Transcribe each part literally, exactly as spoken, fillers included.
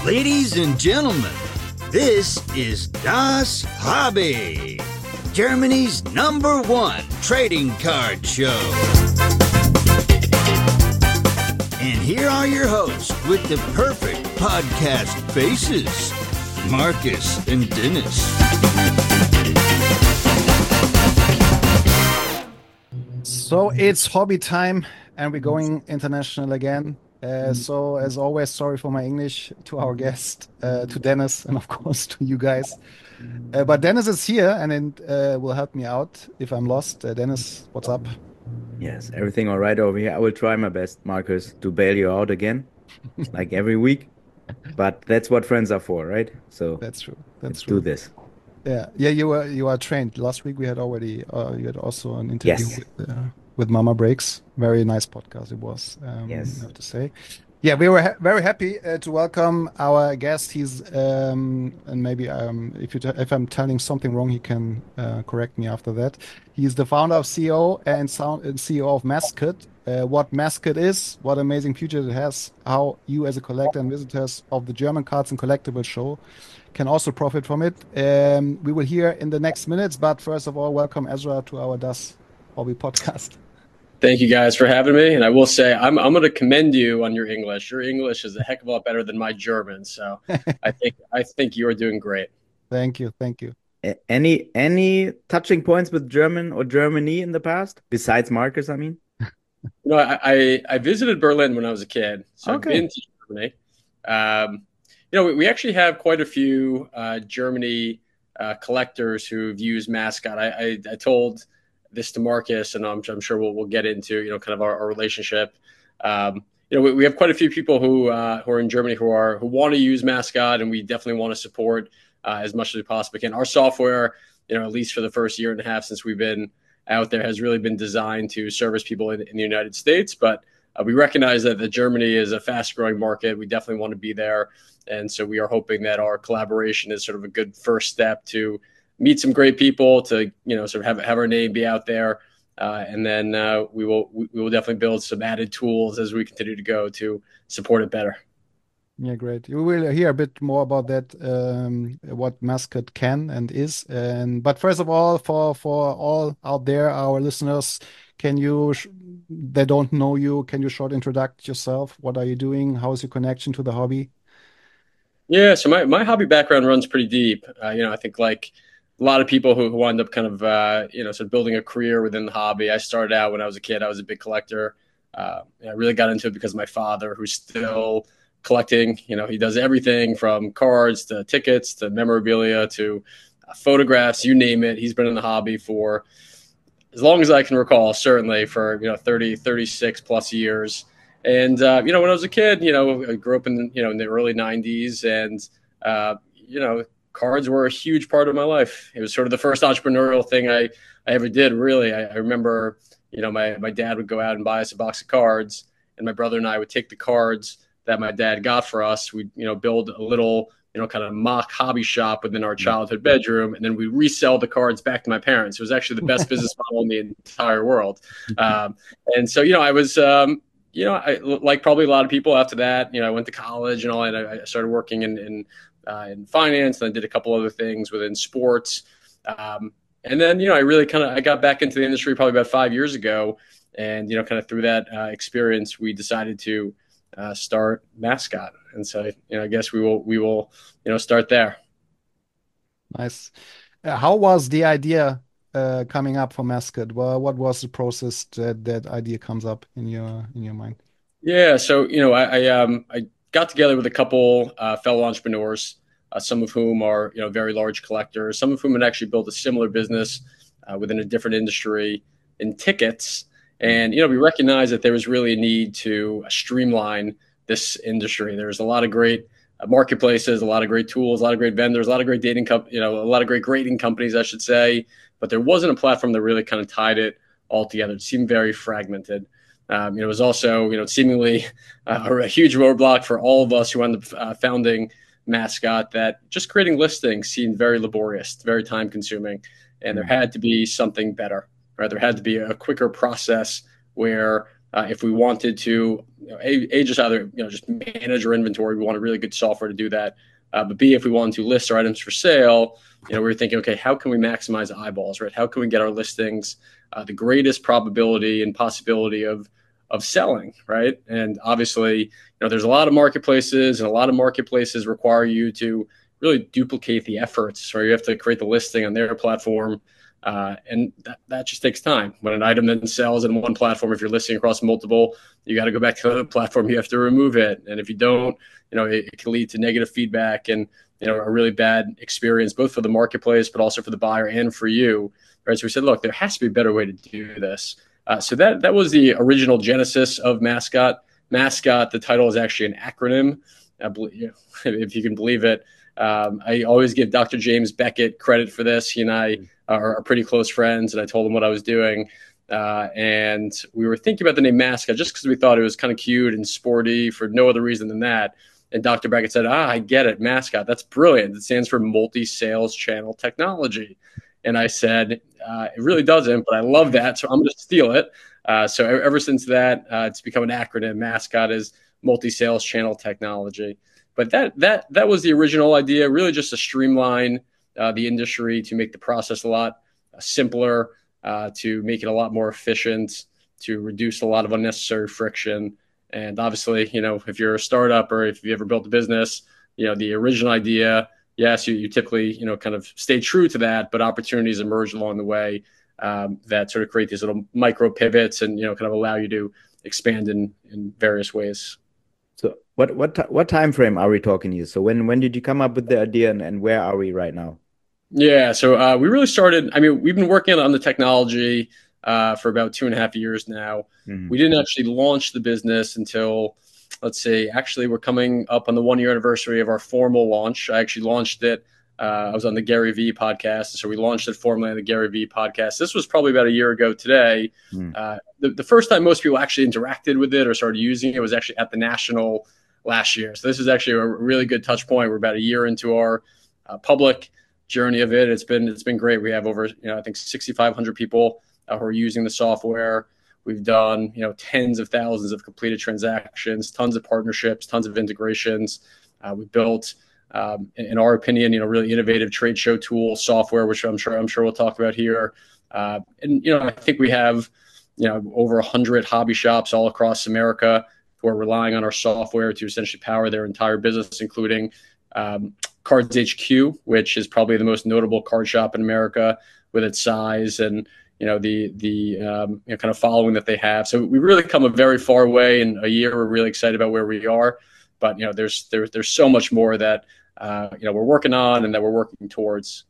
Ladies and gentlemen, this is Das Hobby, Germany's number one trading card show. And here are your hosts with the perfect podcast faces, Marcus and Dennis. So it's hobby time and we're going international again. Uh, so as always, sorry for my English to our guest, uh, to Dennis, and of course to you guys. Uh, but Dennis is here and uh, will help me out if I'm lost. Uh, Dennis, what's up? Yes, everything all right over here. I will try my best, Marcus, to bail you out again, like every week. But that's what friends are for, right? So that's true. That's let's true. do this. Yeah, yeah. You were you are trained. Last week we had already uh, you had also an interview Yes. with, uh, with Mama Breaks. Very nice podcast it was. Um, Yes. I have to say. Yeah, we were ha very happy uh, to welcome our guest. He's um, and maybe um, if you t if I'm telling something wrong, he can uh, correct me after that. He's the founder of C E O and, sound, and C E O of Mascot. Uh, what Mascot is, what amazing future it has, how you as a collector and visitors of the German Cards and Collectibles show can also profit from it. Um, we will hear in the next minutes, but first of all, welcome Ezra to our Das Hobby podcast. Thank you guys for having me. And I will say, I'm, I'm going to commend you on your English. Your English is a heck of a lot better than my German. So I think I think you are doing great. Thank you. Thank you. A- Any any touching points with German or Germany in the past, besides Marcus, I mean? You know, I, I, I visited Berlin when I was a kid. So Okay. I've been to Germany. Um, you know, we, we actually have quite a few uh, Germany uh, collectors who've used Mascot. I, I, I told this to Marcus, and I'm, I'm sure we'll, we'll get into, you know, kind of our, our relationship. Um, you know, we, we have quite a few people who uh, who are in Germany who are who want to use Mascot, and we definitely want to support uh, as much as we possibly can. Our software, you know, at least for the first year and a half since we've been out there, has really been designed to service people in, in the United States. But uh, we recognize that, that Germany is a fast-growing market. We definitely want to be there, and so we are hoping that our collaboration is sort of a good first step to meet some great people, to, you know, sort of have, have our name be out there. Uh, and then uh, we will we will definitely build some added tools as we continue to go to support it better. Yeah, great. You will hear a bit more about that, um, what Mascot can and is. And but first of all, for for all out there, our listeners, can you, sh they don't know you, can you short introduce yourself? What are you doing? How is your connection to the hobby? Yeah, so my, my hobby background runs pretty deep. Uh, you know, I think like a lot of people who, who wind up kind of, uh, you know, sort of building a career within the hobby. I started out when I was a kid. I was a big collector. Uh, I really got into it because of my father, who's still collecting. You know, he does everything from cards to tickets to memorabilia to uh, photographs, you name it. He's been in the hobby for as long as I can recall, certainly for, you know, thirty, thirty-six plus years. And, uh, you know, when I was a kid, you know, I grew up in, you know, in the early nineties, and, uh, you know, cards were a huge part of my life. It was sort of the first entrepreneurial thing I, I ever did, really. I, I remember, you know, my, my dad would go out and buy us a box of cards, and my brother and I would take the cards that my dad got for us. We'd, you know, build a little, you know, kind of mock hobby shop within our childhood bedroom, and then we resell the cards back to my parents. It was actually the best business model in the entire world. Um, and so, you know, I was, um, you know, I, like probably a lot of people after that, you know, I went to college and all, and I, I started working in, in, uh, in finance, and I did a couple other things within sports. Um, and then, you know, I really kind of, I got back into the industry probably about five years ago. And, you know, kind of through that uh, experience, we decided to uh, start Mascot. And so, you know, I guess we will, we will, you know, start there. Nice. Uh, how was the idea uh, coming up for Mascot? Well, what was the process that that idea comes up in your in your mind? Yeah. So, you know, I, I, um, I got together with a couple uh, fellow entrepreneurs, uh, some of whom are, you know, very large collectors, some of whom had actually built a similar business uh, within a different industry in tickets. And, you know, we recognized that there was really a need to streamline this industry. There's a lot of great uh, marketplaces, a lot of great tools, a lot of great vendors, a lot of great dating, comp- you know, a lot of great grading companies, I should say. But there wasn't a platform that really kind of tied it all together. It seemed very fragmented. Um, you know, it was also, you know, seemingly uh, a huge roadblock for all of us who ended up uh, founding Mascot, that just creating listings seemed very laborious, very time consuming, and there had to be something better, right? There had to be a quicker process where Uh, if we wanted to, you know, a, a just either you know just manage our inventory, we wanted really good software to do that. Uh, but B, if we wanted to list our items for sale, you know, we were thinking, okay, how can we maximize eyeballs, right? How can we get our listings uh, the greatest probability and possibility of of selling, right? And obviously, you know, there's a lot of marketplaces, and a lot of marketplaces require you to really duplicate the efforts, right? You have to create the listing on their platform. Uh, and that, that just takes time. When an item then sells in one platform, if you're listing across multiple, you got to go back to another platform. You have to remove it. And if you don't, you know, it, it can lead to negative feedback and, you know, a really bad experience, both for the marketplace, but also for the buyer and for you. Right. So we said, look, there has to be a better way to do this. Uh, so that, that was the original genesis of Mascot. Mascot, the title is actually an acronym. I believe, you know, if you can believe it. Um, I always give Doctor James Beckett credit for this. He and I are, are pretty close friends, and I told him what I was doing. Uh, and we were thinking about the name Mascot just because we thought it was kind of cute and sporty for no other reason than that. And Doctor Beckett said, ah, I get it, Mascot. That's brilliant. It stands for multi-sales channel technology. And I said, uh, it really doesn't, but I love that, so I'm going to steal it. Uh, so ever since that, uh, it's become an acronym. Mascot is multi-sales channel technology. But that that that was the original idea, really just to streamline uh, the industry, to make the process a lot uh, simpler, uh, to make it a lot more efficient, to reduce a lot of unnecessary friction. And obviously, you know, if you're a startup or if you ever built a business, you know, the original idea, yes, you, you typically, you know, kind of stay true to that, but opportunities emerge along the way um, that sort of create these little micro pivots and, you know, kind of allow you to expand in in various ways. So what what what time frame are we talking here? So when when did you come up with the idea, and, and where are we right now? Yeah, so uh, we really started. I mean, we've been working on the technology uh, for about two and a half years now. Mm-hmm. We didn't actually launch the business until, let's see, actually we're coming up on the one year anniversary of our formal launch. I actually launched it. Uh, I was on the Gary Vee podcast, so we launched it formally on the Gary Vee podcast. This was probably about a year ago today. Mm. Uh, the, the first time most people actually interacted with it or started using it was actually at the National last year. So this is actually a really good touch point. We're about a year into our uh, public journey of it. It's been it's been great. We have over, you know, I think sixty-five hundred people uh, who are using the software. We've done, you know, tens of thousands of completed transactions, tons of partnerships, tons of integrations. Uh, we built. Um, in, in our opinion, you know, really innovative trade show tool software, which I'm sure I'm sure we'll talk about here. Uh, and you know, I think we have, you know, over a hundred hobby shops all across America who are relying on our software to essentially power their entire business, including um, Cards H Q, which is probably the most notable card shop in America with its size and, you know, the the um, you know, kind of following that they have. So we really come a very far way in a year. We're really excited about where we are, but you know, there's there, there's so much more that. Uh, you know, we're working on and that we're working towards.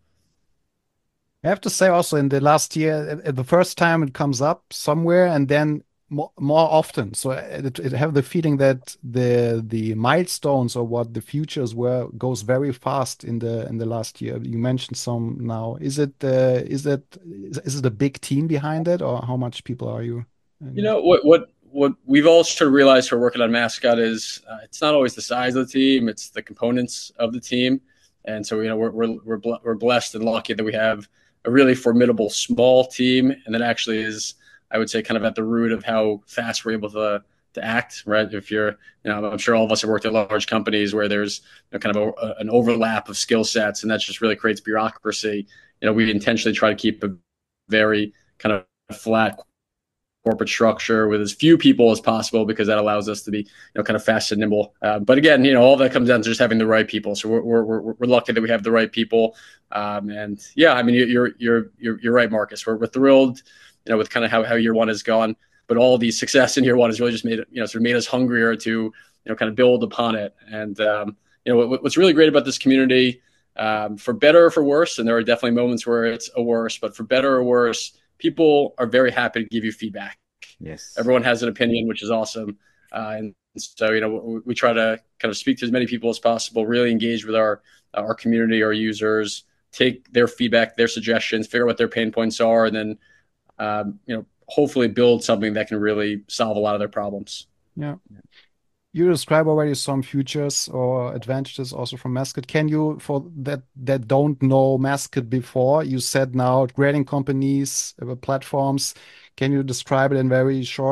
I have to say also in the last year, the first time it comes up somewhere and then more, more often. So it, it have the feeling that the the milestones or what the futures were goes very fast in the in the last year. You mentioned some now. Is it uh, is it is it a big team behind it, or how much people are you? You know what what. What we've all sort of realized for working on Mascot is uh, it's not always the size of the team; it's the components of the team. And so, you know, we're we're we're, ble- we're blessed and lucky that we have a really formidable small team, and that actually is, I would say, kind of at the root of how fast we're able to to act. Right? If you're, you know, I'm sure all of us have worked at large companies where there's, you know, kind of a, an overlap of skill sets, and that just really creates bureaucracy. You know, we intentionally try to keep a very kind of flat corporate structure with as few people as possible because that allows us to be, you know, kind of fast and nimble. Uh, but again, you know, all that comes down to just having the right people. So we're we're we're, we're lucky that we have the right people. Um, and yeah, I mean, you're you're you're you're right, Marcus. We're we're thrilled, you know, with kind of how how year one has gone. But all the success in year one has really just made it, you know, sort of made us hungrier to, you know, kind of build upon it. And um, you know, what, what's really great about this community, um, for better or for worse, and there are definitely moments where it's a worse, but for better or worse, people are very happy to give you feedback. Yes. Everyone has an opinion, which is awesome. Uh, and so, you know, we, we try to kind of speak to as many people as possible, really engage with our, uh, our community, our users, take their feedback, their suggestions, figure out what their pain points are, and then, um, you know, hopefully build something that can really solve a lot of their problems. Yeah. You describe already some features or advantages also from Mascot. Can you, for that that don't know Mascot before, you said now grading companies, uh, platforms, can you describe it in very short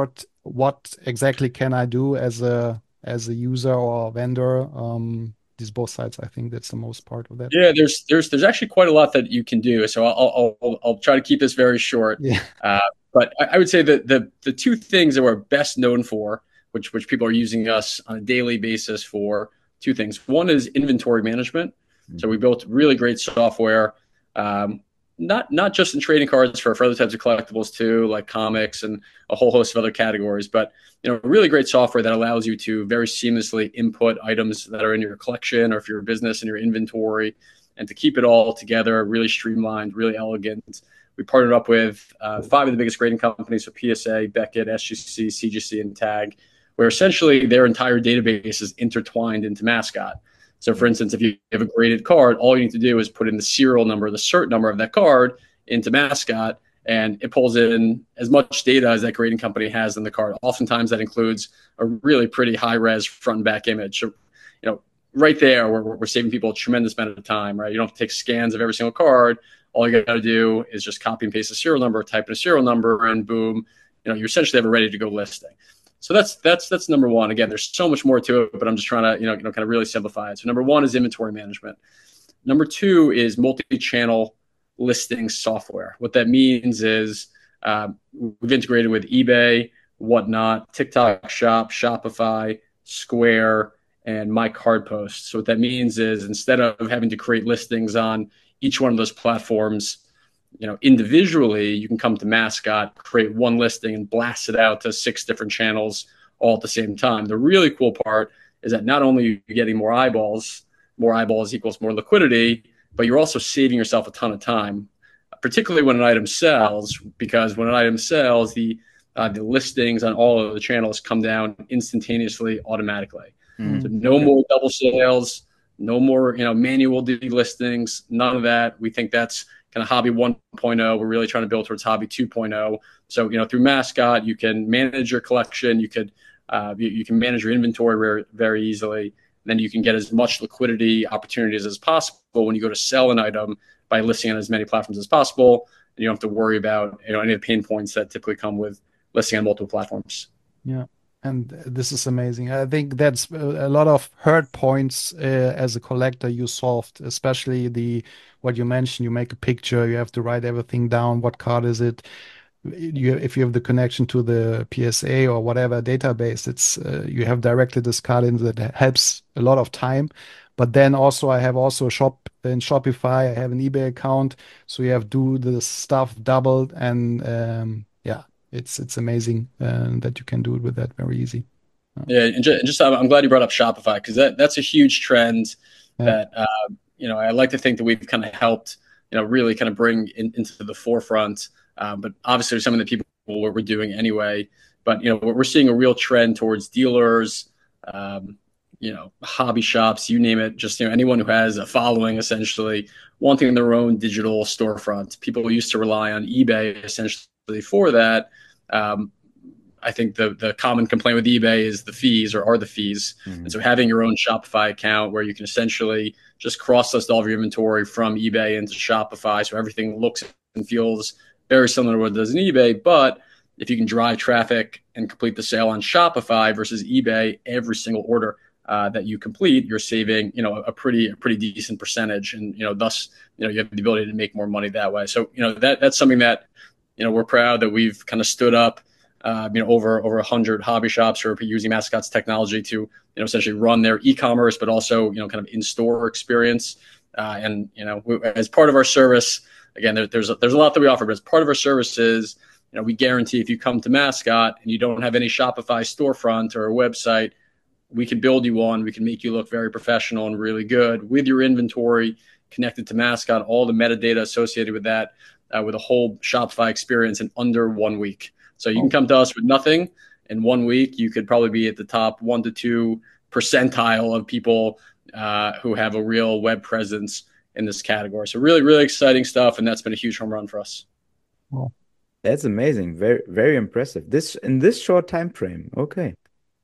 what exactly can I do as a as a user or a vendor. Um, these both sides, I think that's the most part of that. Yeah, there's there's there's actually quite a lot that you can do. So I'll I'll I'll try to keep this very short. Yeah. Uh, but I, I would say that the the two things that we're best known for, which which people are using us on a daily basis for, two things. One is inventory management. So we built really great software, um, not not just in trading cards, for, for other types of collectibles too, like comics and a whole host of other categories. But you know, really great software that allows you to very seamlessly input items that are in your collection, or if you're a business, in your inventory, and to keep it all together, really streamlined, really elegant. We partnered up with uh, five of the biggest grading companies, so P S A, Beckett, S G C, C G C, and TAG, where essentially their entire database is intertwined into Mascot. So for instance, if you have a graded card, all you need to do is put in the serial number, the cert number of that card into Mascot, and it pulls in as much data as that grading company has in the card. Oftentimes that includes a really pretty high res front and back image. So, you know, right there, we're, we're saving people a tremendous amount of time, right? You don't have to take scans of every single card. All you got to do is just copy and paste a serial number, type in a serial number, and boom, you know, you essentially have a ready to go listing. So that's that's that's number one. Again, there's so much more to it, but I'm just trying to you know, you know kind of really simplify it. So number one is inventory management. Number two is multi-channel listing software. What that means is uh, we've integrated with eBay, Whatnot, TikTok Shop, Shopify, Square, and My Card Post. So what that means is instead of having to create listings on each one of those platforms, you know, individually, you can come to Mascot, create one listing, and blast it out to six different channels all at the same time. The really cool part is that not only are you getting more eyeballs, more eyeballs equals more liquidity, but you're also saving yourself a ton of time, particularly when an item sells, because when an item sells, the uh, the listings on all of the channels come down instantaneously, automatically. Mm. So no more double sales, no more you know manual delistings, none of that. We think that's kind of hobby one point oh. We're really trying to build towards hobby two point oh. So, you know, through Mascot, you can manage your collection. You could, uh, you, you can manage your inventory very, very easily. Then you can get as much liquidity opportunities as possible when you go to sell an item by listing on as many platforms as possible. And you don't have to worry about, you know, any of the pain points that typically come with listing on multiple platforms. Yeah. And this is amazing. I think that's a lot of hurt points uh, as a collector you solved, especially the what you mentioned. You make a picture, you have to write everything down. What card is it? You, if you have the connection to the P S A or whatever database, it's uh, you have directly this card in that helps a lot of time. But then also I have also a shop in Shopify. I have an eBay account, so you have to do the stuff doubled and um, yeah. It's it's amazing uh, that you can do it with that very easy. Yeah, and just, and just I'm glad you brought up Shopify, because that that's a huge trend yeah. that uh, you know I like to think that we've kind of helped you know really kind of bring in, into the forefront. Um, but obviously, there's something that people what we're doing anyway. But you know we're seeing a real trend towards dealers, um, you know, hobby shops, you name it. Just you know anyone who has a following, essentially wanting their own digital storefront. People used to rely on eBay essentially for that. Um, I think the the common complaint with eBay is the fees, or are the fees. Mm-hmm. And so having your own Shopify account where you can essentially just cross-list all of your inventory from eBay into Shopify, so everything looks and feels very similar to what it does in eBay. But if you can drive traffic and complete the sale on Shopify versus eBay, every single order uh, that you complete, you're saving you know a pretty a pretty decent percentage, and you know thus you know you have the ability to make more money that way. So you know that that's something that. You know, we're proud that we've kind of stood up, uh, you know, over over a hundred hobby shops who are using Mascot's technology to, you know, essentially run their e-commerce, but also, you know, kind of in-store experience. Uh, and you know, we, as part of our service, again, there, there's a, there's a lot that we offer, but as part of our service is, you know, we guarantee if you come to Mascot and you don't have any Shopify storefront or a website, we can build you one. We can make you look very professional and really good with your inventory connected to Mascot, all the metadata associated with that. Uh, with a whole Shopify experience in under one week. So you can come to us with nothing. In one week, you could probably be at the top one to two percentile of people uh, who have a real web presence in this category. So really, really exciting stuff. And that's been a huge home run for us. Well, that's amazing. Very, very impressive. This in this short time frame. Okay.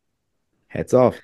Hats off.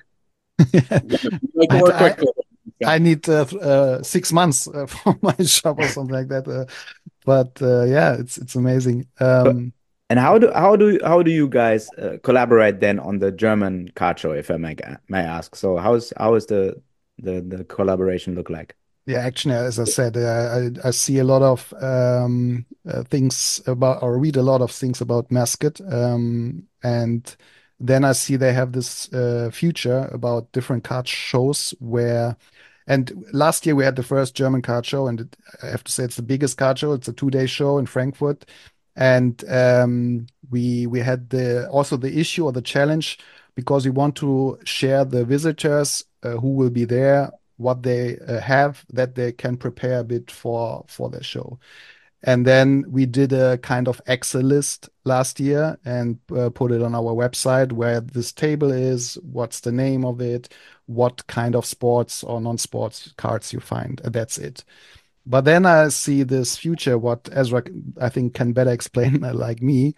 like I, I, I need uh, uh, six months uh, for my shop or something like that. Uh, But uh, yeah, it's it's amazing. Um, And how do how do how do you guys uh, collaborate then on the German card show, if I may may ask? So how is how is the the the collaboration look like? Yeah, actually, as I said, uh, I I see a lot of um, uh, things about, or read a lot of things about Mascot, um, and then I see they have this uh, future about different card shows where. And last year we had the first German card show, and it, I have to say it's the biggest card show. It's a two-day show in Frankfurt, and um, we we had the also the issue or the challenge because we want to share the visitors uh, who will be there, what they uh, have that they can prepare a bit for for their show. And then we did a kind of Excel list last year and uh, put it on our website where this table is, what's the name of it, what kind of sports or non-sports cards you find. And that's it. But then I see this future, what Ezra, I think, can better explain like me.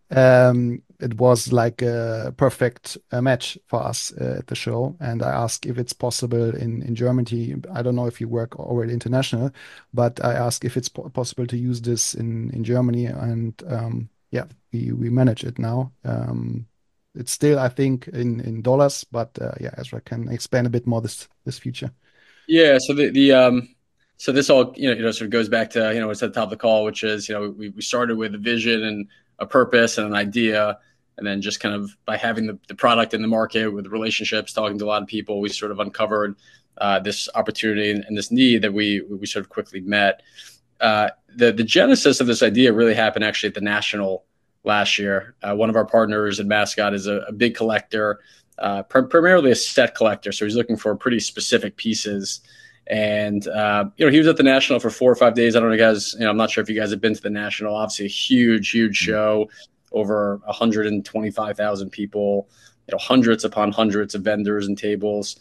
Um, it was like a perfect uh, match for us uh, at the show. And I asked if it's possible in, in Germany. I don't know if you work already international, but I asked if it's po possible to use this in, in Germany. And um, yeah, we, we manage it now. Um, it's still, I think, in, in dollars, but uh, yeah, Ezra can explain a bit more this this future. Yeah. So the the um so this all you know you know sort of goes back to you know what's at the top of the call, which is you know we we started with a vision and a purpose and an idea, and then just kind of by having the, the product in the market with relationships, talking to a lot of people, we sort of uncovered uh, this opportunity and, and this need that we we sort of quickly met. Uh, the the genesis of this idea really happened actually at the National last year. Uh, one of our partners at Mascot is a, a big collector, uh, pr primarily a set collector, so he's looking for pretty specific pieces. And uh, you know, he was at the National for four or five days. I don't know, guys. You know, I'm not sure if you guys have been to the National. Obviously, a huge, huge show, over one hundred twenty-five thousand people. You know, hundreds upon hundreds of vendors and tables.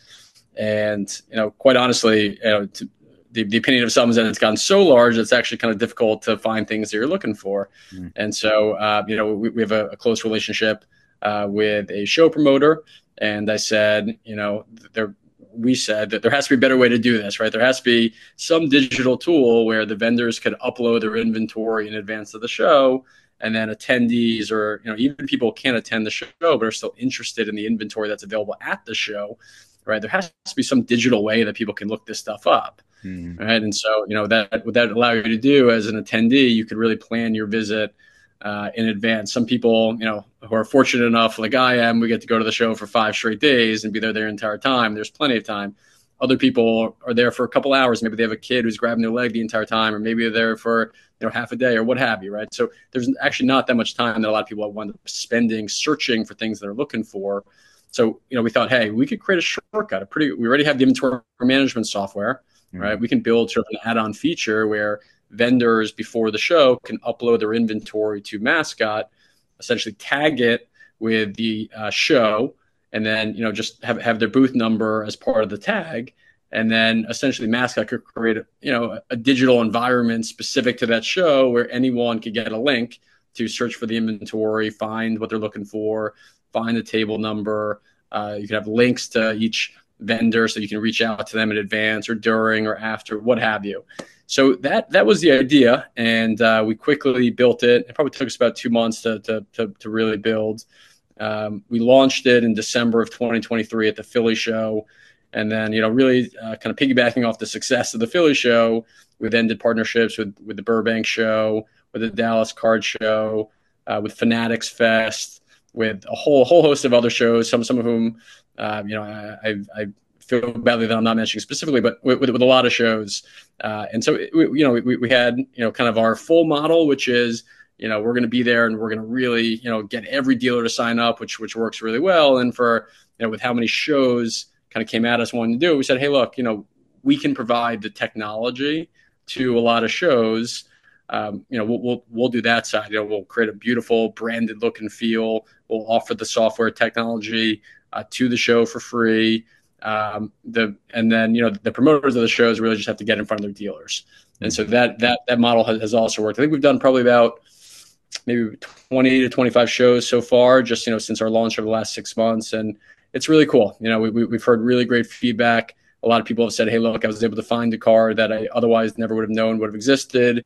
And you know, quite honestly, you know, to, the the opinion of some is that it's gotten so large it's actually kind of difficult to find things that you're looking for. Mm. And so, uh, you know, we, we have a, a close relationship uh, with a show promoter. And I said, you know, they're. we said that there has to be a better way to do this, right? There has to be some digital tool where the vendors could upload their inventory in advance of the show, and then attendees or, you know, even people who can't attend the show but are still interested in the inventory that's available at the show, right? There has to be some digital way that people can look this stuff up, mm. right? And so, you know, that what that allow you to do as an attendee, you could really plan your visit Uh, in advance. Some people, you know, who are fortunate enough, like I am, we get to go to the show for five straight days and be there their entire time. There's plenty of time. Other people are there for a couple hours. Maybe they have a kid who's grabbing their leg the entire time, or maybe they're there for, you know, half a day or what have you, right? So there's actually not that much time that a lot of people wind up spending searching for things they're looking for. So, you know, we thought, hey, we could create a shortcut. A pretty, we already have the inventory management software, mm-hmm. right? We can build sort of an add-on feature where vendors before the show can upload their inventory to Mascot, essentially tag it with the uh, show, and then, you know, just have, have their booth number as part of the tag. And then essentially Mascot could create, a, you know, a digital environment specific to that show where anyone could get a link to search for the inventory, find what they're looking for, find the table number. Uh, you can have links to each vendor so you can reach out to them in advance or during or after, what have you. So that that was the idea, and uh, we quickly built it. It probably took us about two months to to to, to really build. Um, we launched it in December of twenty twenty-three at the Philly show, and then, you know, really uh, kind of piggybacking off the success of the Philly show, we then did partnerships with with the Burbank show, with the Dallas Card Show, uh, with Fanatics Fest, with a whole whole host of other shows. Some some of whom, uh, you know, I I. I feel badly that I'm not mentioning specifically, but with, with, with a lot of shows. Uh, and so, we, you know, we, we had, you know, kind of our full model, which is, you know, we're going to be there and we're going to really, you know, get every dealer to sign up, which, which works really well. And for, you know, with how many shows kind of came at us wanting to do it, we said, hey, look, you know, we can provide the technology to a lot of shows. Um, you know, we'll, we'll, we'll do that side. You know, we'll create a beautiful branded look and feel. We'll offer the software technology uh, to the show for free. Um, the and then, you know, the promoters of the shows really just have to get in front of their dealers. And so that that that model has, has also worked. I think we've done probably about maybe twenty to twenty-five shows so far, just, you know, since our launch over the last six months. And it's really cool. You know, we, we, we've heard really great feedback. A lot of people have said, hey, look, I was able to find a car that I otherwise never would have known would have existed.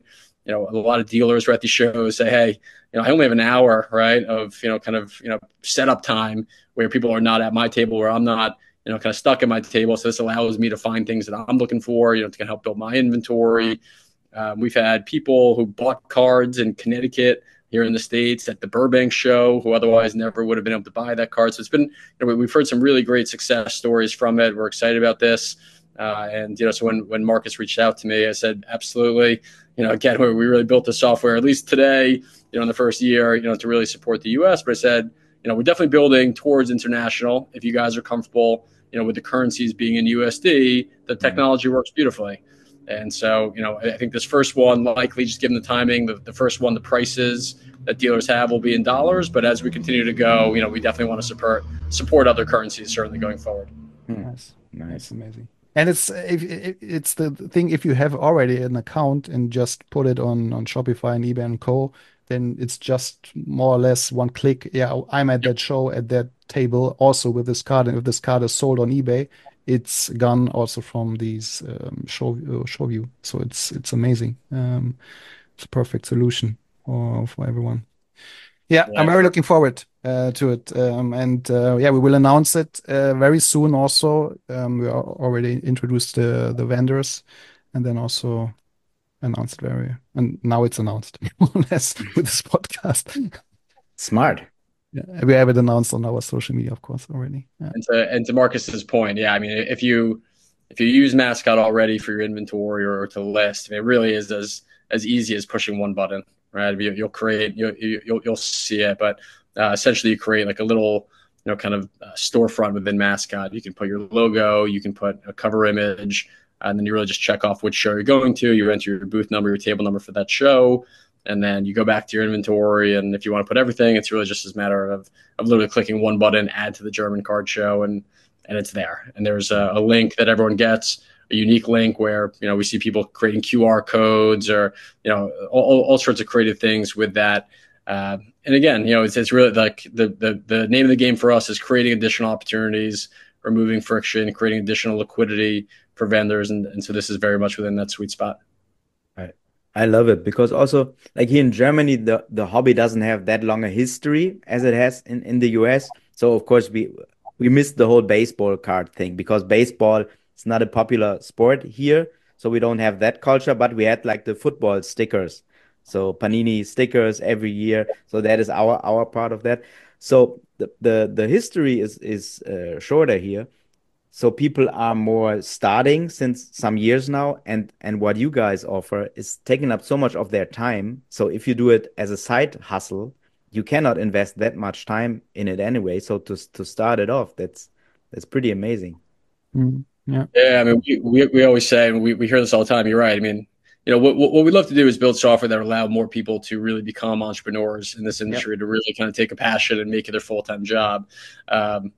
you know, a lot of dealers who are at these shows say, hey, you know, I only have an hour, right, of, you know, kind of, you know, setup time where people are not at my table, where I'm not, you know, kind of stuck at my table. So this allows me to find things that I'm looking for, you know, to kind of help build my inventory. Um, we've had people who bought cards in Connecticut, here in the States, at the Burbank show, who otherwise never would have been able to buy that card. So it's been, you know, we've heard some really great success stories from it. We're excited about this. Uh, and, you know, so when, when Marcus reached out to me, I said, absolutely. You know, again, we, we really built the software, at least today, you know, in the first year, you know, to really support the U S. But I said, you know, we're definitely building towards international. If you guys are comfortable, you know, with the currencies being in U S D, the technology works beautifully. And so, you know, I think this first one, likely just given the timing, the, the first one, the prices that dealers have will be in dollars. But as we continue to go, you know, we definitely want to support support other currencies, certainly going forward. Nice, Nice. That's amazing. And it's if, if, it's the thing, if you have already an account and just put it on on Shopify and eBay and Co, then it's just more or less one click. Yeah, I'm at that show at that table also with this card, and if this card is sold on eBay, it's gone also from these um, show uh, show view. So it's it's amazing. Um, it's a perfect solution for for everyone. Yeah, Yeah. I'm very looking forward uh, to it. Um, and uh, yeah, we will announce it uh, very soon also. Um, we are already introduced the, the vendors and then also announced very, and now it's announced more or less with this podcast. Smart. Yeah, we have it announced on our social media, of course, already. Yeah. And to and to Marcus's point, yeah, I mean, if you if you use Mascot already for your inventory or to list, I mean, it really is as as easy as pushing one button. Right, you, you'll create, you'll, you'll you'll see it, but uh, essentially you create like a little, you know, kind of uh, storefront within Mascot. You can put your logo, you can put a cover image, and then you really just check off which show you're going to. You enter your booth number, your table number for that show, and then you go back to your inventory. And if you want to put everything, it's really just a matter of of literally clicking one button, add to the German card show, and and it's there. And there's a, a link that everyone gets. A unique link where, you know, we see people creating Q R codes or, you know, all, all sorts of creative things with that. Uh, and again, you know, it's, it's really like the, the, the name of the game for us is creating additional opportunities, removing friction, creating additional liquidity for vendors. And, and so this is very much within that sweet spot. Right. I love it because also like here in Germany, the, the hobby doesn't have that long a history as it has in, in the U S. So of course we, we missed the whole baseball card thing because baseball, it's not a popular sport here, so we don't have that culture, but we had like the football stickers. So Panini stickers every year. So that is our our part of that. So the the, the history is is uh, shorter here. So people are more starting since some years now, and and what you guys offer is taking up so much of their time. So if you do it as a side hustle, you cannot invest that much time in it anyway. So to to start it off, that's that's pretty amazing. Mm. Yeah. Yeah. I mean, we, we, we always say, and we, we hear this all the time. You're right. I mean, you know, what, what we love to do is build software that allow more people to really become entrepreneurs in this industry, yep. to really kind of take a passion and make it their full-time job. Um,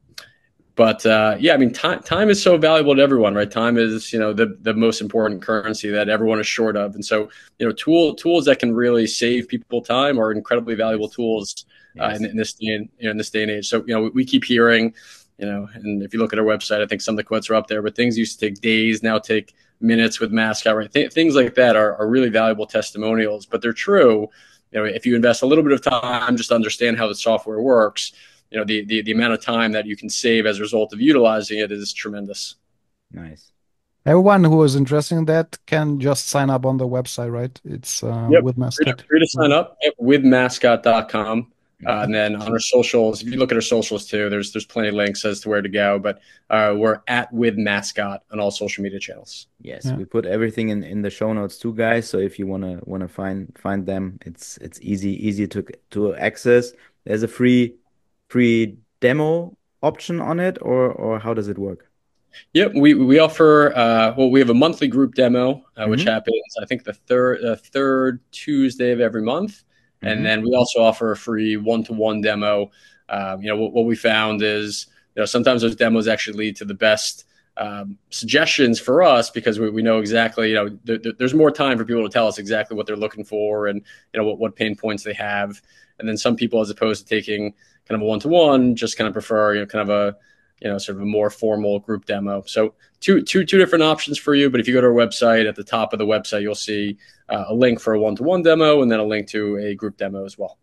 but uh, yeah, I mean, time, time is so valuable to everyone, right? Time is, you know, the, the most important currency that everyone is short of. And so, you know, tool, tools that can really save people time are incredibly valuable tools uh, yes. in, in this day and, you know, in this day and age. So, you know, we, we keep hearing, you know, and if you look at our website, I think some of the quotes are up there, but things used to take days, now take minutes with Mascot, right? Th- things like that are, are really valuable testimonials, but they're true. You know, if you invest a little bit of time, just to understand how the software works, you know, the, the, the amount of time that you can save as a result of utilizing it is tremendous. Nice. Everyone who is interested in that can just sign up on the website, right? It's uh, yep. with Mascot. Free to, free to sign up at with mascot dot com. Uh, and then on our socials, if you look at our socials too, there's there's plenty of links as to where to go. But uh, we're at with Mascot on all social media channels. Yes, yeah. we put everything in, in the show notes too, guys. So if you wanna wanna find find them, it's it's easy easy to to access. There's a free free demo option on it, or or how does it work? Yep, we we offer uh, well, we have a monthly group demo, uh, which mm-hmm. happens I think the third uh, third Tuesday of every month. And mm-hmm. then we also offer a free one-to-one demo. Um, you know, what, what we found is, you know, sometimes those demos actually lead to the best um, suggestions for us because we, we know exactly, you know, th- th- there's more time for people to tell us exactly what they're looking for and, you know, what, what pain points they have. And then some people, as opposed to taking kind of a one-to-one, just kind of prefer, you know, kind of a, you know, sort of a more formal group demo. So two, two, two different options for you. But if you go to our website, at the top of the website, you'll see uh, a link for a one-to-one demo and then a link to a group demo as well.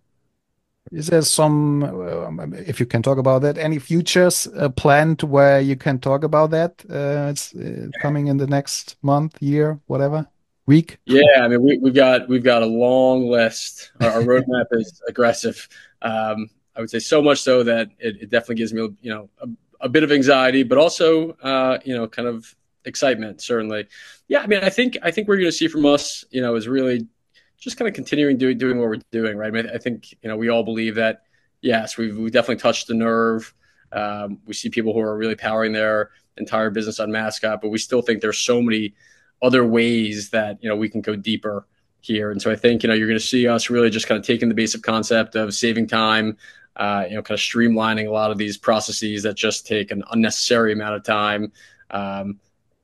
Is there some, uh, if you can talk about that, any futures uh, planned where you can talk about that? Uh, it's uh, coming in the next month, year, whatever, week? Yeah, I mean, we, we've got we've got a long list. Our, our roadmap is aggressive. Um, I would say so much so that it, it definitely gives me, you know, a, a bit of anxiety, but also, uh, you know, kind of excitement, certainly. Yeah, I mean, I think I think we're going to see from us, you know, is really just kind of continuing doing doing what we're doing, right? I mean, I think, you know, we all believe that, yes, we've, we've definitely touched the nerve. Um, we see people who are really powering their entire business on Mascot, but we still think there's so many other ways that, you know, we can go deeper here. And so I think, you know, you're going to see us really just kind of taking the basic concept of saving time, uh, you know, kind of streamlining a lot of these processes that just take an unnecessary amount of time, um,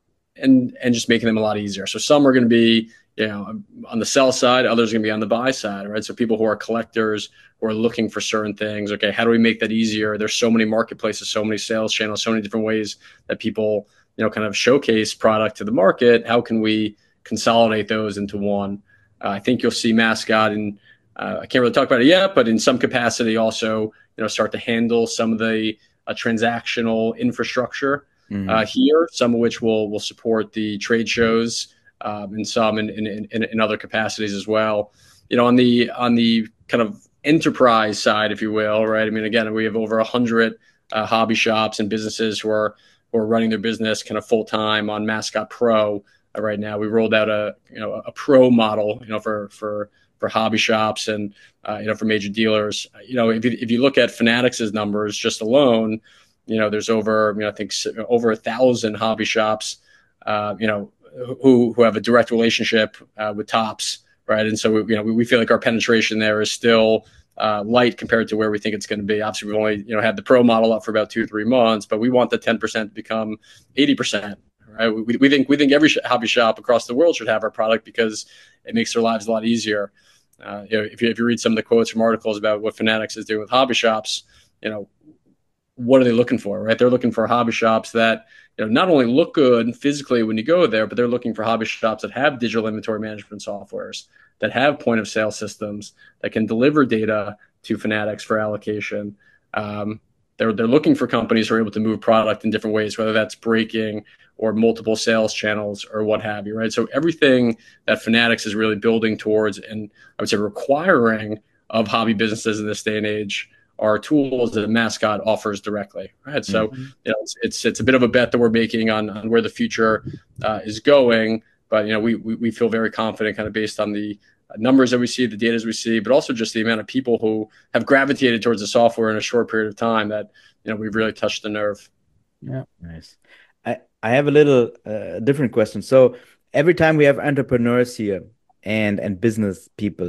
and, and just making them a lot easier. So some are going to be, you know, on the sell side, others are going to be on the buy side, right? So people who are collectors, who are looking for certain things, okay, how do we make that easier? There's so many marketplaces, so many sales channels, so many different ways that people, you know, kind of showcase product to the market. How can we consolidate those into one? Uh, I think you'll see Mascot, and uh, I can't really talk about it yet, but in some capacity also, you know, start to handle some of the uh, transactional infrastructure mm-hmm. uh, here, some of which will will support the trade shows, um, and some in, in, in, in other capacities as well. You know, on the on the kind of enterprise side, if you will, right? I mean, again, we have over a hundred uh, hobby shops and businesses who are who are running their business kind of full time on Mascot Pro uh, right now. We rolled out a you know a pro model, you know, for for for hobby shops and uh, you know for major dealers. You know, if you, if you look at Fanatics's numbers just alone, you know, there's over you know I think over a thousand hobby shops, uh, you know, who who have a direct relationship uh, with Topps, right? And so we, you know we, we feel like our penetration there is still Uh, light compared to where we think it's going to be. Obviously, we've only you know had the pro model up for about two, three months, but we want the ten percent to become eighty percent. Right? We, we think we think every hobby shop across the world should have our product because it makes their lives a lot easier. Uh, you know, if you if you read some of the quotes from articles about what Fanatics is doing with hobby shops, you know, what are they looking for? Right? They're looking for hobby shops that you know not only look good physically when you go there, but they're looking for hobby shops that have digital inventory management softwares, that have point of sale systems that can deliver data to Fanatics for allocation. Um, they're, they're looking for companies who are able to move product in different ways, whether that's breaking or multiple sales channels or what have you, right? So everything that Fanatics is really building towards, and I would say requiring of hobby businesses in this day and age, are tools that Mascot offers directly, right? So mm-hmm. you know, it's, it's it's a bit of a bet that we're making on, on where the future uh, is going. But you know, we, we we feel very confident, kind of based on the numbers that we see, the data we see, but also just the amount of people who have gravitated towards the software in a short period of time that you know we've really touched the nerve. Yeah, nice. I I have a little uh, different question. So every time we have entrepreneurs here and and business people,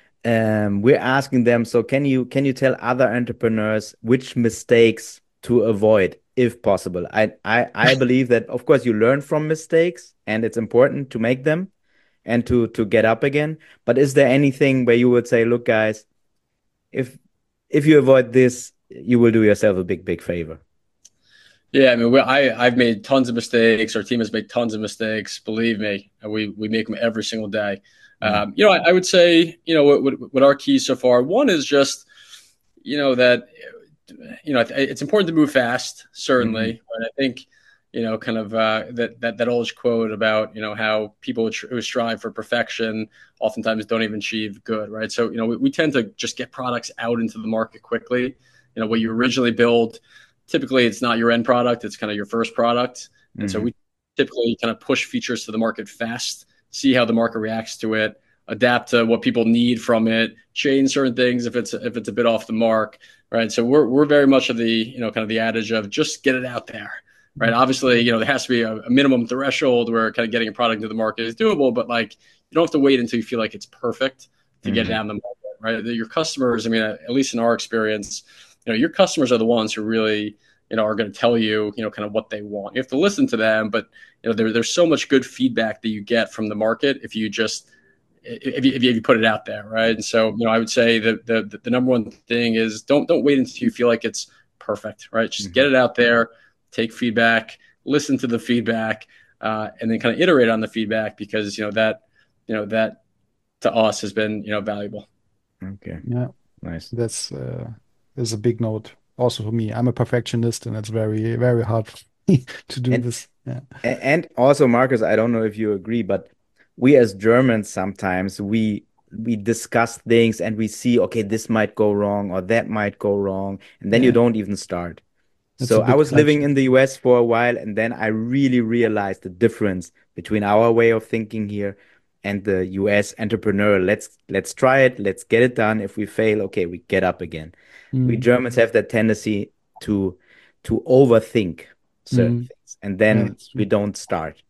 um, we're asking them. So can you can you tell other entrepreneurs which mistakes to avoid, if possible? I I I believe that of course you learn from mistakes, and it's important to make them and to to get up again. But is there anything where you would say, look, guys, if if you avoid this, you will do yourself a big, big favor? Yeah, I mean, we, I I've made tons of mistakes. Our team has made tons of mistakes. Believe me, we we make them every single day. Mm-hmm. Um, you know, I, I would say, you know, what, what what our keys so far. One is just, you know, that you know it's important to move fast. Certainly, mm-hmm. but I think, you know, kind of uh, that that that old quote about, you know, how people who strive for perfection oftentimes don't even achieve good, right? So, you know, we, we tend to just get products out into the market quickly. You know, what you originally build, typically it's not your end product, it's kind of your first product. And mm-hmm. so we typically kind of push features to the market fast, see how the market reacts to it, adapt to what people need from it, change certain things if it's if it's a bit off the mark, right? So we're we're very much of the, you know, kind of the adage of just get it out there. Right. Obviously, you know, there has to be a, a minimum threshold where kind of getting a product into the market is doable, but like you don't have to wait until you feel like it's perfect to mm-hmm. get it out in the market, right? Your customers, I mean, at least in our experience, you know, your customers are the ones who really, you know, are going to tell you, you know, kind of what they want. You have to listen to them, but you know, there, there's so much good feedback that you get from the market if you just if you, if you if you put it out there, right? And so, you know, I would say that the the number one thing is don't don't wait until you feel like it's perfect, right? Just mm-hmm. get it out there. take feedback, listen to the feedback, uh, and then kind of iterate on the feedback because, you know, that, you know, that to us has been, you know, valuable. Okay. Yeah. Nice. That's uh, is a big note also for me. I'm a perfectionist, and it's very, very hard for me to do And this. Yeah. A- And also, Marcus, I don't know if you agree, but we as Germans sometimes we we discuss things and we see, okay, this might go wrong or that might go wrong, and then you Yeah. don't even start. That's a So I big was living culture. in the U S for a while, and then I really realized the difference between our way of thinking here and the U S entrepreneur. Let's let's try it, let's get it done. If we fail, okay, we get up again. We Mm. Germans have that tendency to to overthink certain Mm. things, and Yeah, then that's we true. don't start.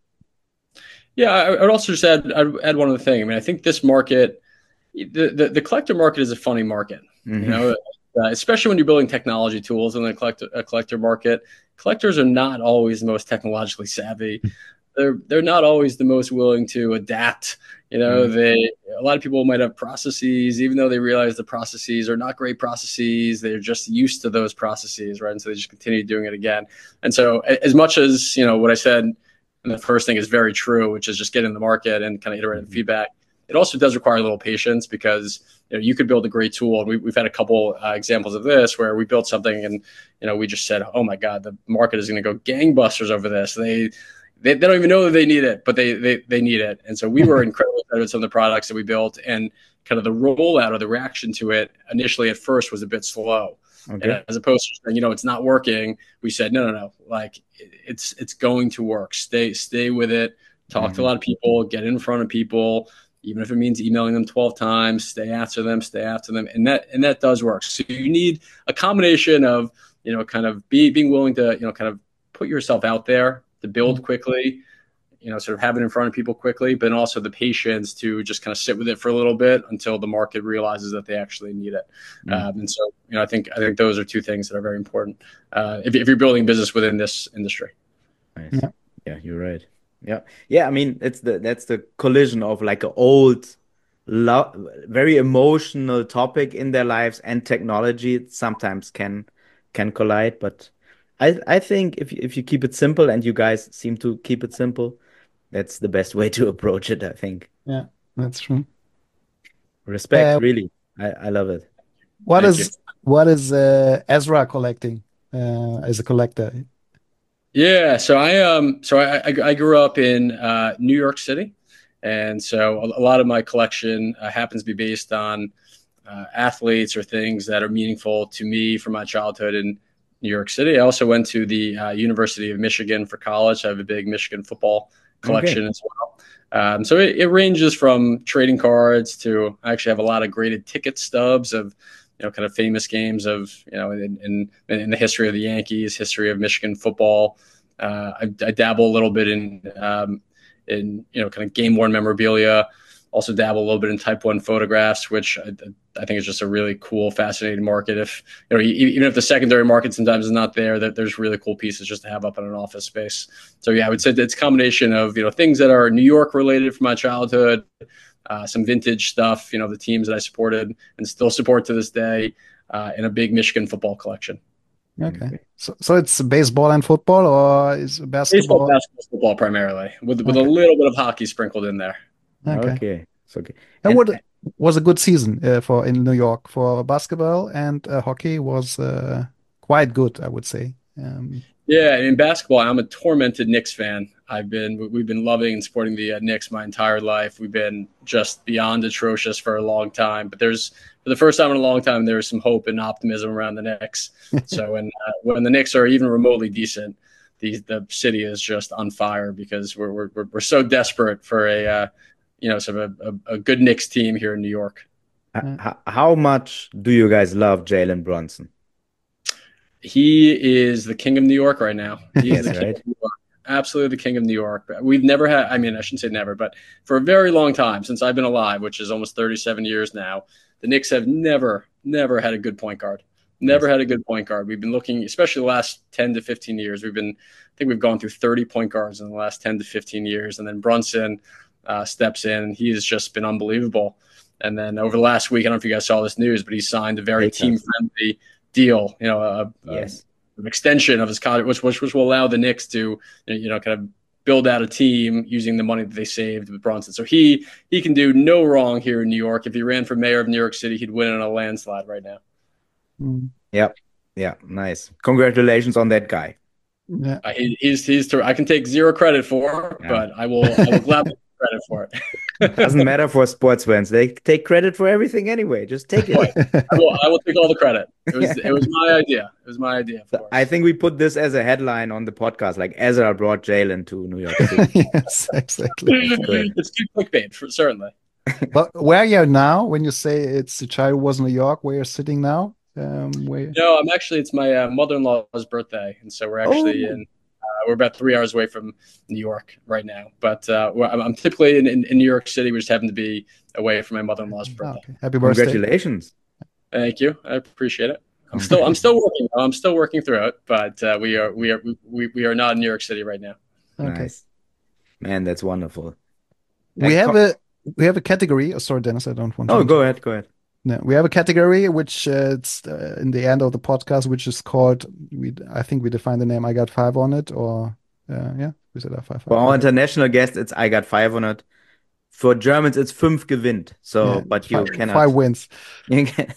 Yeah, I, I would also just add, I'd add one other thing. I mean, I think this market, the, the, the collector market is a funny market, you Mhm. know, uh, especially when you're building technology tools in the collector, a collector market. Collectors are not always the most technologically savvy. They're they're not always the most willing to adapt. You know, Mhm. they a lot of people might have processes, even though they realize the processes are not great processes. They're just used to those processes, right? And so they just continue doing it again. And so, a- as much as you know, what I said, and the first thing is very true, which is just get in the market and kind of iterate Mhm. feedback. It also does require a little patience because you know you could build a great tool, and we, we've had a couple uh, examples of this where we built something and you know we just said, oh my god, the market is going to go gangbusters over this. They they, they don't even know that they need it, but they, they they need it. And so we were incredibly excited with some of the products that we built, and kind of the rollout or the reaction to it initially at first was a bit slow. And Okay. as opposed to saying, you know, it's not working, we said, no, no, no, like it's it's going to work. Stay stay with it. Talk to a Mhm. lot of people. Get in front of people, even if it means emailing them twelve times. Stay after them. Stay after them, and that and that does work. So you need a combination of you know, kind of be being willing to you know, kind of put yourself out there to build Mm. quickly, you know, sort of have it in front of people quickly, but also the patience to just kind of sit with it for a little bit until the market realizes that they actually need it. Mm. Um, and so, you know, I think I think those are two things that are very important uh, if, if you're building business within this industry. Nice. Yeah. Yeah, you're right. Yeah. Yeah, I mean, it's the that's the collision of like an old, lo very emotional topic in their lives and technology. It sometimes can can collide, but I I think if you- if you keep it simple, and you guys seem to keep it simple, that's the best way to approach it, I think. Yeah, that's true. Respect, Uh, really. I I love it. what Thank you. is what is uh, Ezra collecting uh, as a collector? Yeah, so I um so I I, I grew up in uh, New York City, and so a, a lot of my collection uh, happens to be based on uh, athletes or things that are meaningful to me from my childhood in New York City. I also went to the uh, University of Michigan for college. I have a big Michigan football Okay. collection as well. Um, so it, it ranges from trading cards to I actually have a lot of graded ticket stubs of you know kind of famous games of you know in in, in the history of the Yankees, history of Michigan football. Uh, I, I dabble a little bit in um, in you know kind of game worn memorabilia. Also dabble a little bit in type one photographs, which I, I think is just a really cool, fascinating market. If you know, even if the secondary market sometimes is not there, that there's really cool pieces just to have up in an office space. So yeah, I would say it's a combination of you know things that are New York related from my childhood, uh, some vintage stuff, you know, the teams that I supported and still support to this day, uh, and a big Michigan football collection. Okay, Okay. so so it's baseball and football, or is it Baseball, basketball? basketball, football primarily, with with a Okay, little bit of hockey sprinkled in there. okay. Okay. It's okay. And And what was a good season uh, for in New York for basketball and uh, hockey was uh, quite good, I would say. Um, Yeah, in basketball, I'm a tormented Knicks fan. I've been we've been loving and supporting the uh, Knicks my entire life. We've been just beyond atrocious for a long time, but there's for the first time in a long time there is some hope and optimism around the Knicks. So when uh, when the Knicks are even remotely decent, the the city is just on fire because we're we're we're so desperate for a uh, you know sort of a, a, a good Knicks team here in New York. uh, h- how much do you guys love Jalen Brunson? He is the king of New York right now. He's Yes, the king right? of New York. Absolutely the king of New York. We've never had, I mean, I shouldn't say never, but for a very long time, since I've been alive, which is almost thirty-seven years now, the Knicks have never, never had a good point guard. Never Yes. had a good point guard. We've been looking, especially the last ten to fifteen years, we've been, I think we've gone through thirty point guards in the last ten to fifteen years. And then Brunson uh, steps in, and he has just been unbelievable. And then over the last week, I don't know if you guys saw this news, but he signed a very team Lakers. friendly deal, you know, a, a Yes. an extension of his contract, which, which which will allow the Knicks to, you know, kind of build out a team using the money that they saved with Brunson. So he he can do no wrong here in New York. If he ran for mayor of New York City, he'd win in a landslide right now. Mm. Yep. Yeah. Nice. Congratulations on that guy. Yeah. Uh, he, he's he's. I can take zero credit for, Yeah. but I will I will gladly take credit for it. Doesn't matter for sports fans. They take credit for everything anyway. Just take it. I will I will take all the credit. It was it was my idea. It was my idea. Of course. I think we put this as a headline on the podcast, like Ezra brought Jalen to New York City. Yes, exactly. That's great. It's good clickbait, for, certainly. But where are you now? When you say it's a child who was in New York, where you're sitting now? Um, where? No, I'm actually. It's my uh, mother-in-law's birthday, and so we're actually Oh. in. Uh, we're about three hours away from New York right now, but uh, we're- I'm, I'm typically in, in, in New York City. We just happen to be away for my mother-in-law's Oh, birthday. okay. Happy birthday. Congratulations. Thank you. I appreciate it. I'm still I'm still working. I'm still working through it, but uh, we are we are we, we are not in New York City right now. Okay. Nice. Man, that's wonderful. We And have co- a we have a category. Oh, sorry, Dennis, I don't want to. Oh, go ahead. Go ahead. No, we have a category which uh, it's uh, in the end of the podcast, which is called. We I think we defined the name. I got five on it, or uh, yeah, we said I five. For our five. international guests, it's I got five on it. For Germans, it's fünf gewinnt. So, Yeah, but you five, cannot. five wins. You can-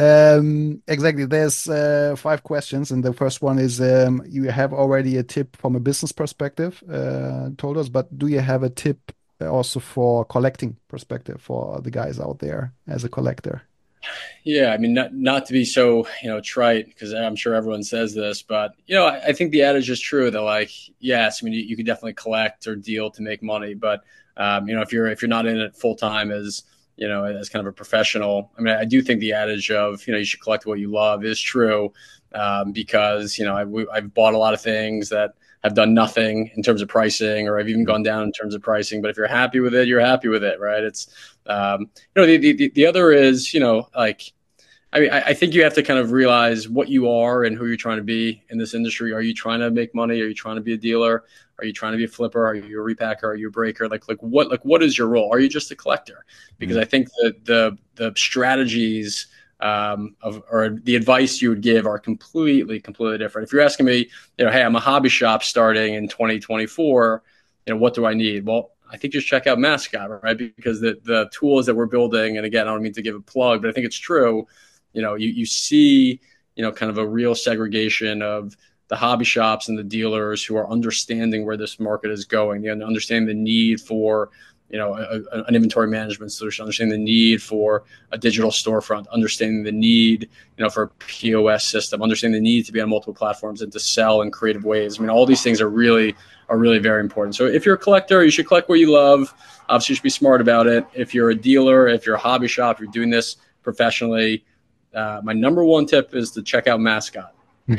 Um, exactly. There's uh, five questions, and the first one is um, you have already a tip from a business perspective, uh, told us, but do you have a tip also for collecting perspective for the guys out there as a collector? Yeah, I mean, not not to be so, you know, trite, because I'm sure everyone says this, but you know, I, I think the adage is true that, like, yes, I mean, you, you could definitely collect or deal to make money, but um, you know, if you're if you're not in it full time as, you know, as kind of a professional, I mean, I do think the adage of, you know, you should collect what you love is true, um, because you know, I, we, I've bought a lot of things that have done nothing in terms of pricing, or I've even gone down in terms of pricing. But if you're happy with it, you're happy with it, right? It's um, you know, the, the the other is, you know, like, I mean, I, I think you have to kind of realize what you are and who you're trying to be in this industry. Are you trying to make money? Are you trying to be a dealer? Are you trying to be a flipper? Are you a repacker? Are you a breaker? Like, like what, like, what is your role? Are you just a collector? Because I think that the the strategies um, of or the advice you would give are completely, completely different. If you're asking me, you know, hey, I'm a hobby shop starting in twenty twenty-four. You know, what do I need? Well, I think just check out Mascot, right? Because the the tools that we're building, and again, I don't mean to give a plug, but I think it's true. You know, you you see, you know, kind of a real segregation of the hobby shops and the dealers who are understanding where this market is going, and understanding the need for, you know, a, a, an inventory management solution, understanding the need for a digital storefront, understanding the need, you know, for a P O S system, understanding the need to be on multiple platforms and to sell in creative ways. I mean, all these things are really are really very important. So if you're a collector, you should collect what you love. Obviously, you should be smart about it. If you're a dealer, if you're a hobby shop, you're doing this professionally, uh, my number one tip is to check out Mascot.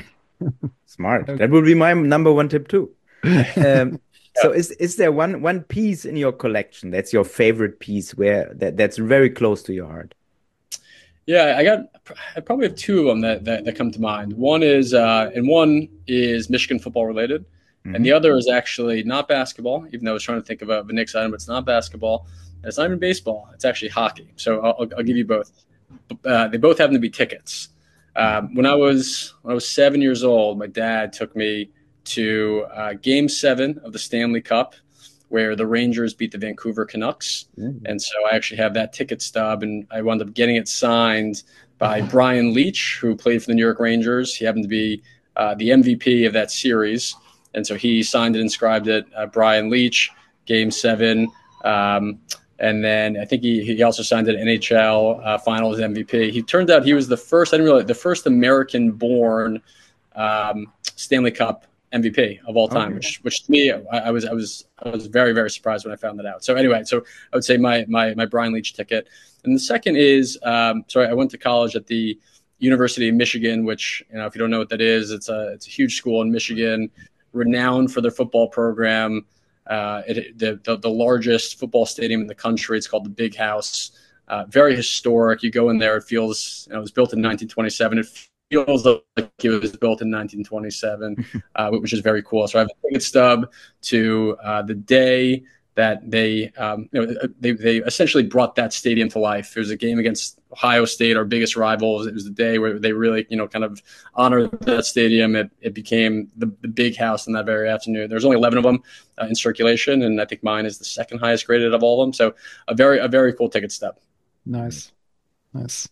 Smart. That would be my number one tip too. Um, so is is there one one piece in your collection that's your favorite piece where that, that's very close to your heart? Yeah, I got I probably have two of them that that, that come to mind. One is uh, and one is Michigan football related, Mm-hmm. and the other is actually not basketball. Even though I was trying to think of a, a Knicks item, but it's not basketball. And it's not even baseball. It's actually hockey. So I'll, I'll give you both. Uh, they both happen to be tickets. Um, when I was when I was seven years old, my dad took me to uh, Game Seven of the Stanley Cup, where the Rangers beat the Vancouver Canucks, Mm. and so I actually have that ticket stub, and I wound up getting it signed by Brian Leach, who played for the New York Rangers. He happened to be uh, the M V P of that series, and so he signed it, inscribed it. Uh, Brian Leach, Game Seven. Um, And then I think he, he also signed an N H L uh, Finals M V P. He turned out he was the first, I didn't realize, the first American-born um, Stanley Cup M V P of all time, Okay. which which to me, I, I was I was I was very very surprised when I found that out. So anyway, so I would say my my my Brian Leach ticket, and the second is um, sorry, I went to college at the University of Michigan, which, you know, if you don't know what that is, it's a it's a huge school in Michigan, renowned for their football program. Uh, it, the, the the largest football stadium in the country. It's called the Big House. Uh, very historic. You go in there, it feels, you know, it was built in nineteen twenty-seven. It feels like it was built in nineteen twenty-seven, uh, which is very cool. So I have a ticket stub to uh, the day that they, um, you know, they they essentially brought that stadium to life. There was a game against Ohio State, our biggest rivals. It was the day where they really, you know, kind of honored that stadium. It, it became the, the big house in that very afternoon. There's only eleven of them uh, in circulation, and I think mine is the second highest graded of all of them. So a very, a very cool ticket stub. Nice, nice.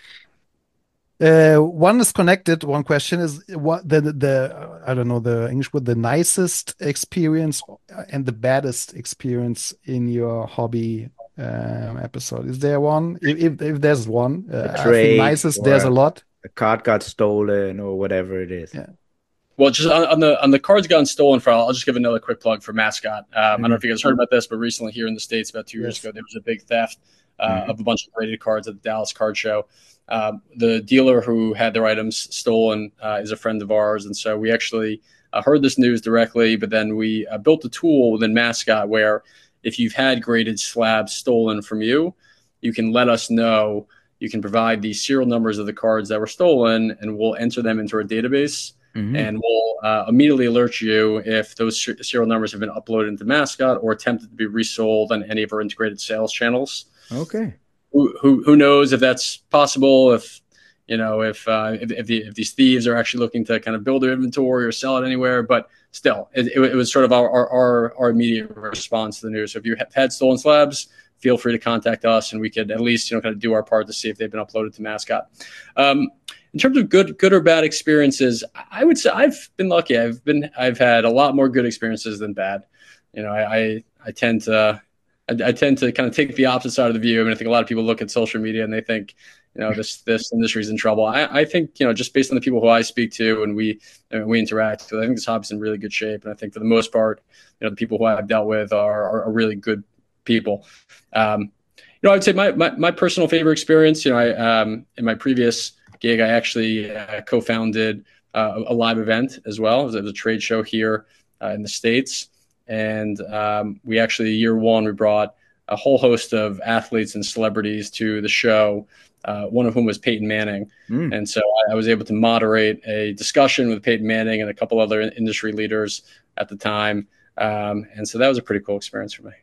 Uh, one is connected. One question is what the the I don't know the English word, the nicest experience and the baddest experience in your hobby um, episode. Is there one? If if, if there's one, uh, I think nicest. There's a lot. A card got stolen or whatever it is. Yeah. Well, just on, on the on the cards gotten stolen for, I'll just give another quick plug for Mascot. Um, mm-hmm. I don't know if you guys heard about this, but recently here in the States, about two years yes. ago, there was a big theft uh, mm-hmm. of a bunch of graded cards at the Dallas Card Show. Um, the dealer who had their items stolen uh, is a friend of ours, and so we actually uh, heard this news directly. But then we uh, built a tool within Mascot where if you've had graded slabs stolen from you, you can let us know. You can provide the serial numbers of the cards that were stolen, and we'll enter them into our database. Mm-hmm. And we'll uh, immediately alert you if those serial numbers have been uploaded into Mascot or attempted to be resold on any of our integrated sales channels. Okay. Who who, who knows if that's possible? If you know if uh, if if, the, if these thieves are actually looking to kind of build their inventory or sell it anywhere, but still, it, it, it was sort of our, our our immediate response to the news. So if you have had stolen slabs, feel free to contact us, and we could at least you know kind of do our part to see if they've been uploaded to Mascot. Um, In terms of good, good or bad experiences, I would say I've been lucky. I've been, I've had a lot more good experiences than bad. You know, I, I, I tend to, I, I tend to kind of take the opposite side of the view. I mean, I think a lot of people look at social media and they think, you know, this, this industry's in trouble. I, I think, you know, just based on the people who I speak to and we, and we interact with, I think this hobby's in really good shape. And I think for the most part, you know, the people who I've dealt with are, are, are really good people. Um, you know, I would say my, my, my personal favorite experience, you know, I, um, in my previous gig, I actually uh, co-founded uh, a live event as well. It was, it was a trade show here uh, in the States. And um, we actually, year one, we brought a whole host of athletes and celebrities to the show, uh, one of whom was Peyton Manning. Mm. And so I, I was able to moderate a discussion with Peyton Manning and a couple other industry leaders at the time. Um, and so that was a pretty cool experience for me.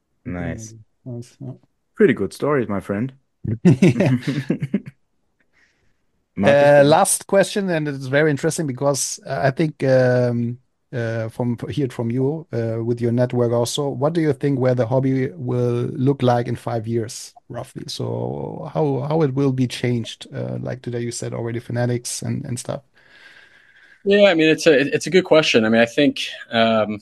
Nice. Pretty good stories, my friend. Uh, last question, and it's very interesting because uh, I think um, uh, from hear from you uh, with your network also. What do you think where the hobby will look like in five years, roughly? So how how it will be changed? Uh, like today, you said already Fanatics and and stuff. Yeah, I mean it's a it's a good question. I mean, I think. Um,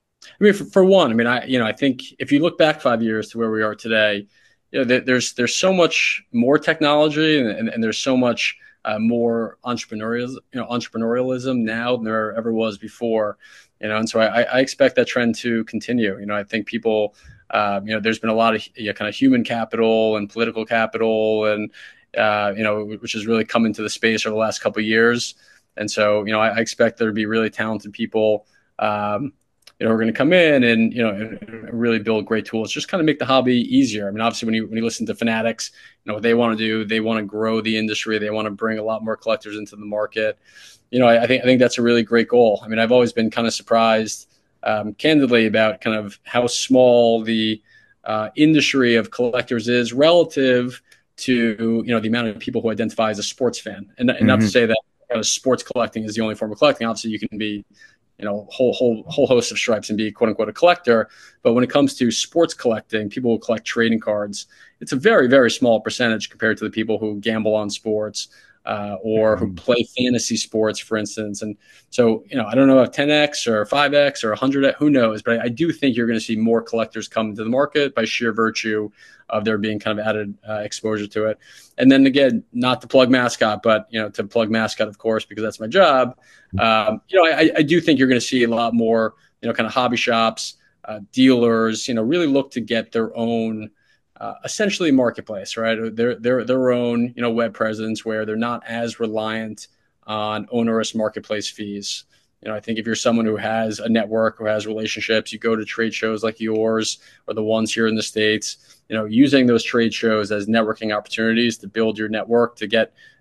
I mean, for, for one, I mean, I you know, I think if you look back five years to where we are today, you know, there, there's there's so much more technology and, and, and there's so much. Uh, more entrepreneurial, you know, entrepreneurialism now than there ever was before, you know, and so I, I expect that trend to continue. You know, I think people, uh, you know, there's been a lot of you know, kind of human capital and political capital, and uh, you know, which has really come into the space over the last couple of years, and so you know, I, I expect there to be really talented people. Um, You know, we're going to come in and, you know, and really build great tools, just kind of make the hobby easier. I mean, obviously, when you when you listen to Fanatics, you know, what they want to do, they want to grow the industry. They want to bring a lot more collectors into the market. You know, I, I think I think that's a really great goal. I mean, I've always been kind of surprised, um, candidly, about kind of how small the uh, industry of collectors is relative to, you know, the amount of people who identify as a sports fan. And, and mm-hmm. not to say that kind of sports collecting is the only form of collecting. Obviously, you can be you know, whole, whole, whole host of stripes and be quote unquote a collector. But when it comes to sports collecting, people who collect trading cards, it's a very, very small percentage compared to the people who gamble on sports uh, or who play fantasy sports, for instance. And so, you know, I don't know if ten X or five X or one hundred X, who knows, but I, I do think you're going to see more collectors come into the market by sheer virtue of there being kind of added uh, exposure to it. And then again, not to plug Mascot, but, you know, to plug Mascot, of course, because that's my job. Um, you know, I, I do think you're going to see a lot more, you know, kind of hobby shops, uh, dealers, you know, really look to get their own, uh, essentially marketplace, right? Their, their, their own, you know, web presence where they're not as reliant on onerous marketplace fees. You know, I think if you're someone who has a network, who has relationships, you go to trade shows like yours or the ones here in the States, you know, using those trade shows as networking opportunities to build your network, to get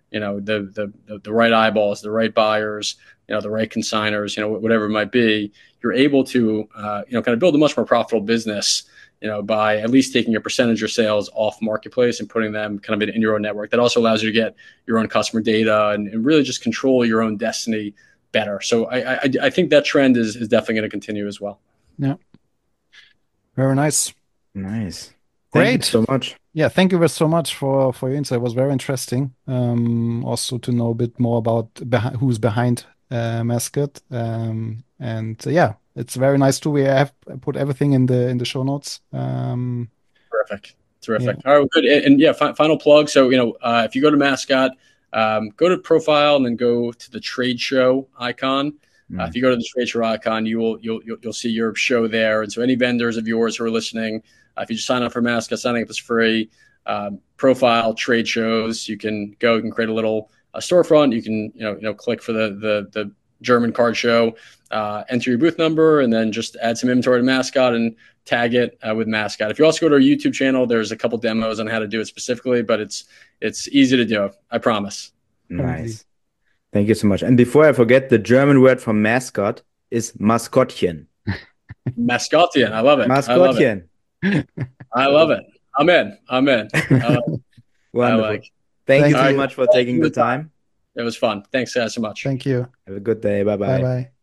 you know, the the the, the right eyeballs, the right buyers, you know, the right consigners, you know, whatever it might be, you're able to, uh, you know, kind of build a much more profitable business, you know, by at least taking a percentage of sales off marketplace and putting them kind of in, in your own network. That also allows you to get your own customer data and, and really just control your own destiny better. So I I, I think that trend is, is definitely going to continue as well. Yeah. Very nice. Nice. Great. Thank you so much. Yeah, thank you so much for, for your insight. It was very interesting. Um, also to know a bit more about behi who's behind uh, Mascot. Um, and uh, yeah, it's very nice too. We have put everything in the in the show notes. Um, Terrific. Terrific. Yeah. All right, well, good. And, and yeah, fi final plug. So, you know, uh, if you go to Mascot, um, go to profile and then go to the trade show icon. Mm. Uh, if you go to the trade show icon, you will you'll you'll, you'll see your show there. And so any vendors of yours who are listening, uh, if you just sign up for Mascot, signing up is free. Um, profile trade shows, you can go, you can create a little uh, storefront. You can, you know, you know, click for the the the German card show, uh, enter your booth number, and then just add some inventory to Mascot and tag it uh, with Mascot. If you also go to our YouTube channel, there's a couple demos on how to do it specifically, but it's it's easy to do. I promise. Nice. Thank you so much. And before I forget, the German word for mascot is Maskottchen. Maskottchen. I love it. Maskottchen. I love it. I'm in. I'm in. Uh, Wonderful. Like. Thank, Thank you so much for taking the time. It was fun. Thanks guys so much. Thank you. Have a good day. Bye-bye. Bye-bye.